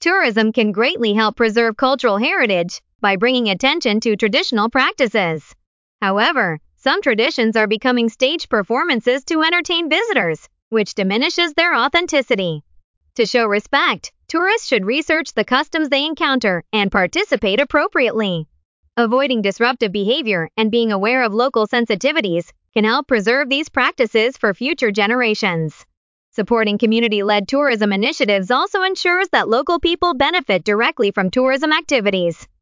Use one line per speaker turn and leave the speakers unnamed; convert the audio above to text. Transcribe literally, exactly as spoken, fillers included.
Tourism can greatly help preserve cultural heritage by bringing attention to traditional practices. However, some traditions are becoming staged performances to entertain visitors, which diminishes their authenticity. To show respect, tourists should research the customs they encounter and participate appropriately. Avoiding disruptive behavior and being aware of local sensitivities can help preserve these practices for future generations. Supporting community-led tourism initiatives also ensures that local people benefit directly from tourism activities.